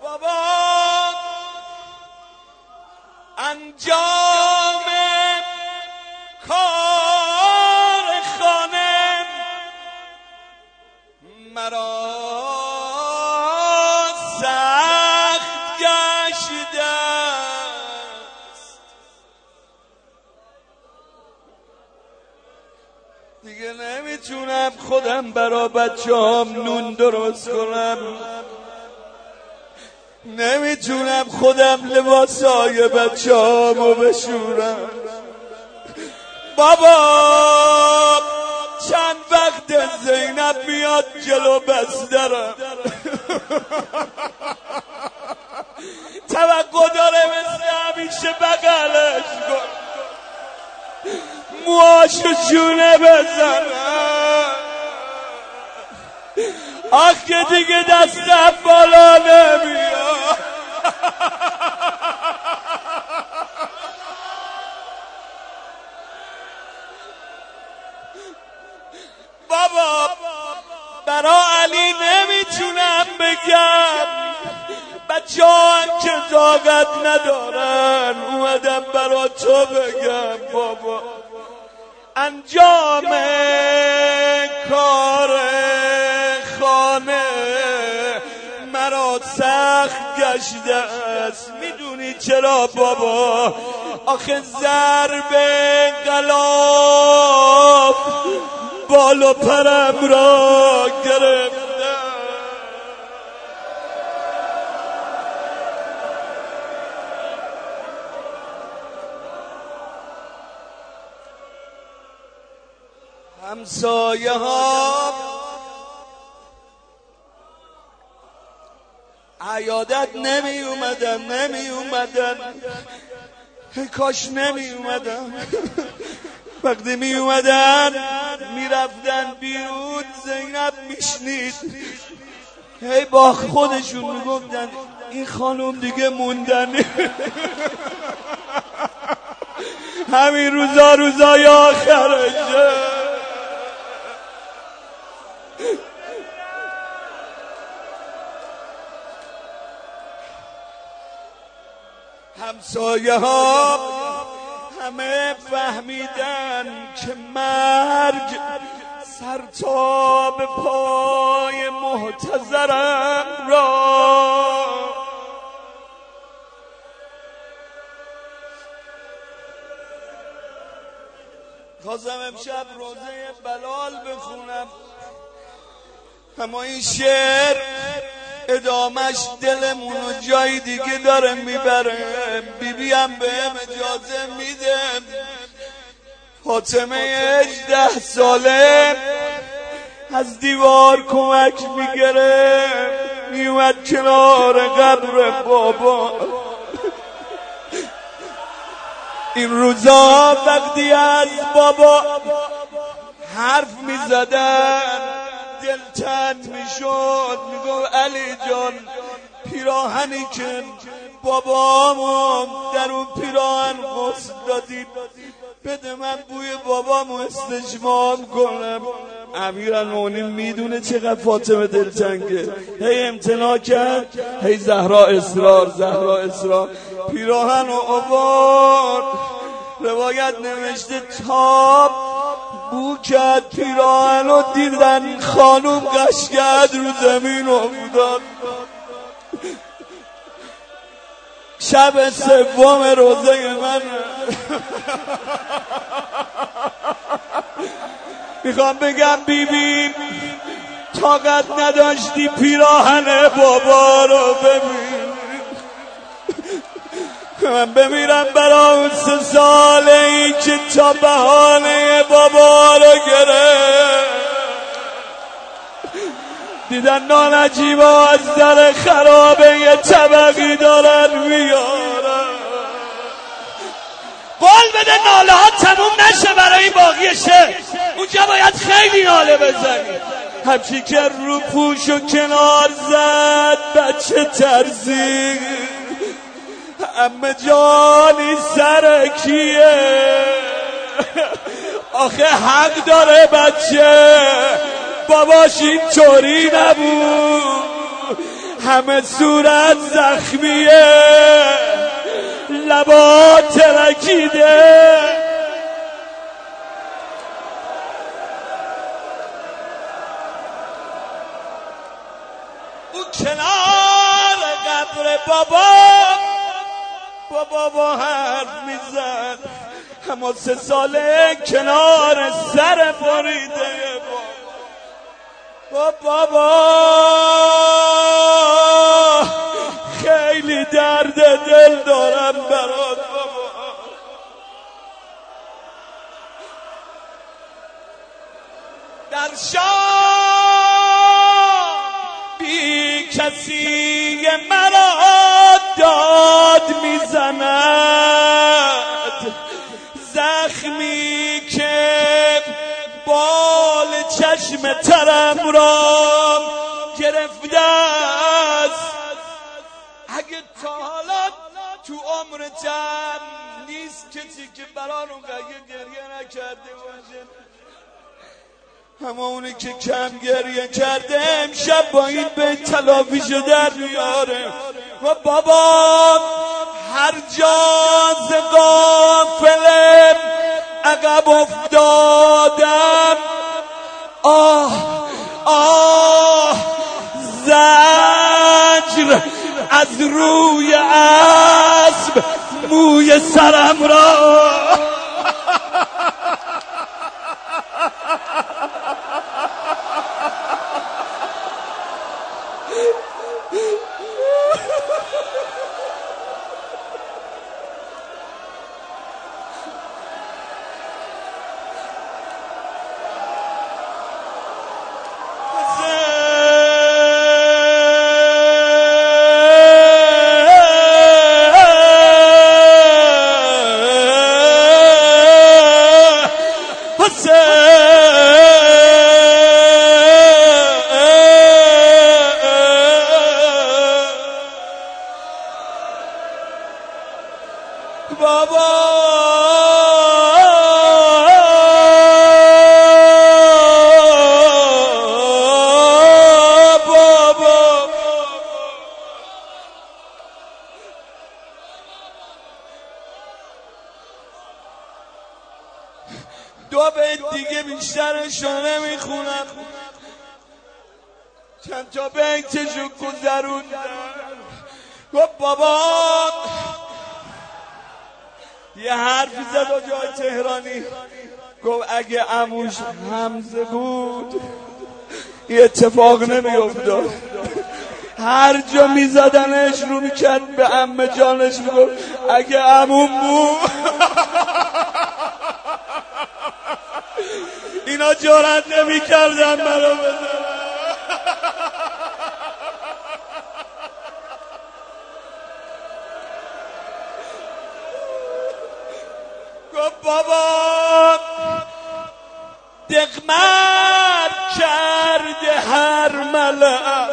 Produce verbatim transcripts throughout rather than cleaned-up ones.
بابا انجام کار خانه مرا سخت گشته است. دیگه نمیتونم خودم برا بچه‌هام نون درست کنم، نمیتونم خودم لباسای بچه‌هامو بشورم. بابا چند وقت زینب میاد جلو بسترم، توقع داره مثل همیشه بغلش کن، موهاشو جونه بزنم. آخ که دیگه دستم بالا نمیاد. بابا برا علی نمیتونم بگم، بچه ها که طاقت ندارن، اومدم برا تو بگم. بابا انجام کار خانه مرا سخت گشته است. میدونی چرا بابا؟ آخه ضرب غلاف بال و پرم را گرفته. همسایه ها عیادت نمی اومدن نمی اومدن کاش نمی اومدن. وقتی می اومدن می رفتن بیرون، زینب میشنید هی با خودشون می گفتن این خانم دیگه موندن. همین روزا روزای آخرشه. همسایه ها همه فهمیدن که مرگ سر تا به پای محتضرم را. خواستم امشب روزه بلال بخونم، اما این شعر ادامش دلمونو جای دیگه داره میبره. بیبی هم بهم اجازه میده. فاطمه هجده ساله از دیوار کمک میگره، میومد کنار قبر بابا. این روزا وقتی از بابا حرف میزدن دلتنگ میشد، میگفت علی جان پیراهنی که بابامو در اون پیراهن غسل دادی بده من بوی بابامو استجمام کنم. امیرالمومنین میدونه چقدر فاطمه دلتنگه، هی امتناع کرد، هی زهرا اصرار زهرا اصرار پیراهن و آورد. روایت نوشته تاب بو کرد پیراهن و دیدن خانوم قش کرد رو زمین افتاد. شب سوم روزه من میخوام بگم بیبی طاقت نداشتی پیراهن بابا رو ببین. من بمیرم برا اون سه ساله ای که تا بهانه بابا رو گرفت. دیدن نانجیبا از در خرابه یه طبقی دارن میارن. قول بده ناله ها تموم نشه برای باقی شهر، اونجا باید خیلی ناله بزنی. همچی که رو پوش و کنار زد بچه ترزی، امه جانی سر کیه؟ آخه حق داره بچه، باباش این طوری نبود. همه صورت زخمیه، لبا ترکیده. اون کنار قبر بابا با بابا حرف میزد، اما سه ساله کنار سر بریده با بابا خیلی درد دل دارم برات بابا. در شام بی کسی مرا داد میزند، زخمی که بال چشم ترم را گرفته است. اگه تا حالا تو عمرتم نیست کسی که برای اون قیه گریه نکرده باشه، اما اونی که کم گریه کرده امشب با این بیت تلافیشو در میاره. و بابا هر جا ز قافله عقب افتادم، آه آه زجر از روی اسب موی سرم را بابا بابا دو بیت دیگه بیشترشو نمیخونم، چند تا بیتشو گذروندم. گفت بابا یه حرفی زد آجای تهرانی، گفت اگه عموش حمزه بود یه اتفاق نمی افتاد. هر جا می زدنش رو می کرد به عمه جانش می گفت اگه عموم بود اینا جرأت نمی کردن منو بزنن. بابا دقمر کرده هر ملعب،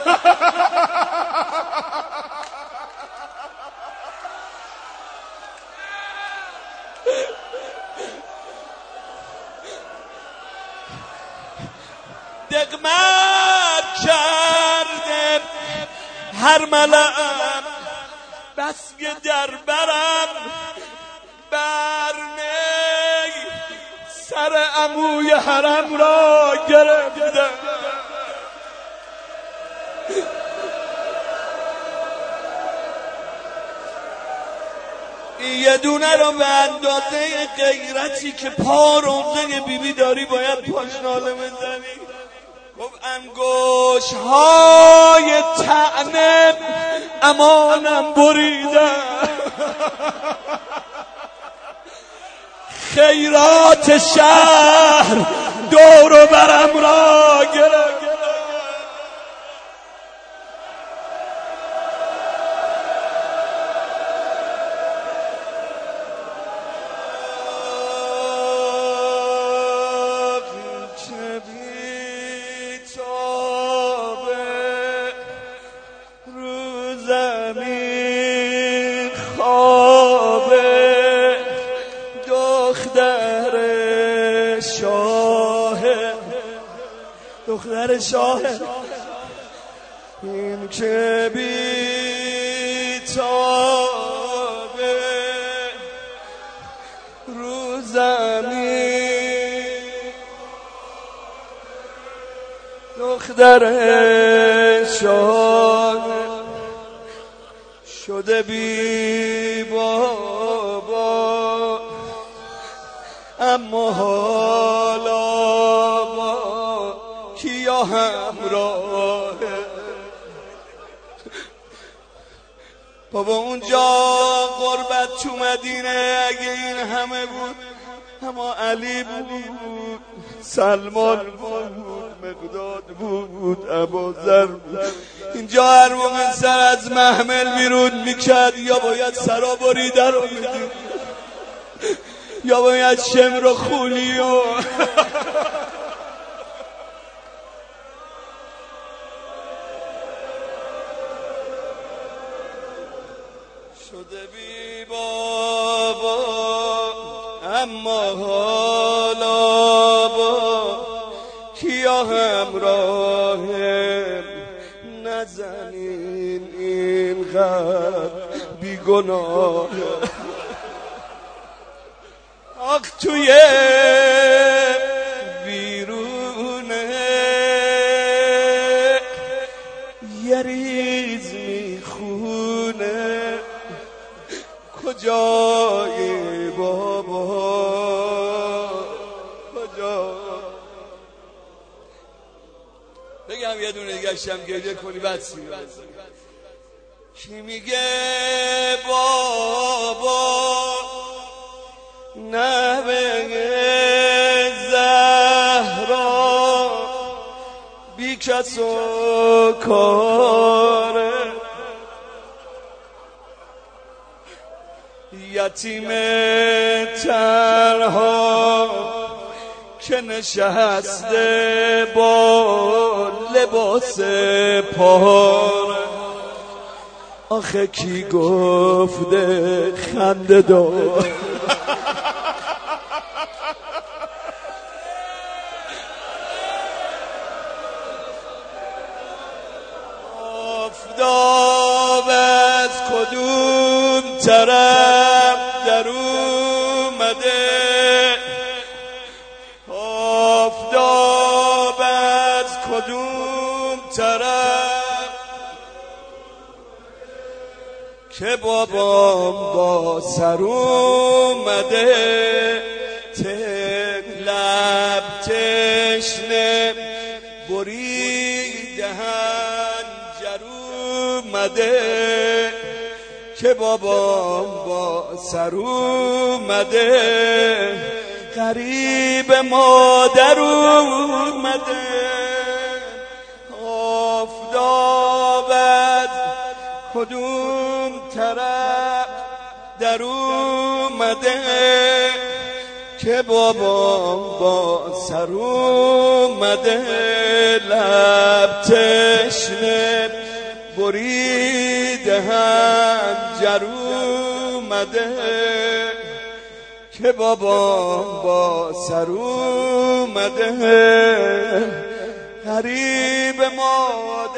دقمر کرده هر ملعب، بس که در برم برنی سر عموی حرم را گرفته. یه دونه رو به اندازه غیرتی که پا روزه بیبی داری باید پاشناله بزنی. گفت انگوش های طعنه امانم بریدن، خیرات شهر دور و برم را گرفت. چه بی‌تابه رو زمین خوابه، دختر شاه دختر شاه این که بی تابه رو زمین دخترشان شده بی بابا، اما حالا با کیا همراهه. بابا اونجا غربت تو مدینه اگه این همه بود، اما علی بود، سلمان بود، مقداد بود، ابوذر بود. اینجا هر موقع سر از محمل بیرون میکرد یا باید سرا بریده رو میدید یا باید شمر و خولی و شده بی بابا، اما حالا با کیا همراهم. نزنین اینقدر بی گناه آخ توی بیرونه یه ریز میخونه. کجای بابا کجا؟ بگم یه دونه دیگه شم گریه کنی بعد سی کی میگه بابا نبه زهرا بی کس و کاره، یتیم تنها که نشسته با لباس پاره. آخه کی گفته خنده دار؟ آفتاب از کدوم طرف در اومده؟ آفتاب از کدوم طرف که بابام با سر اومده؟ تک لب تشنه بریده هنجر اومده که بابام با سر اومده. غریب مادر اومده. آفتابت کدوم طرف در اومده که بابام با سر اومده؟ لب تشنه بریده هنجر اومده که بابام با سر اومده. غریب مادر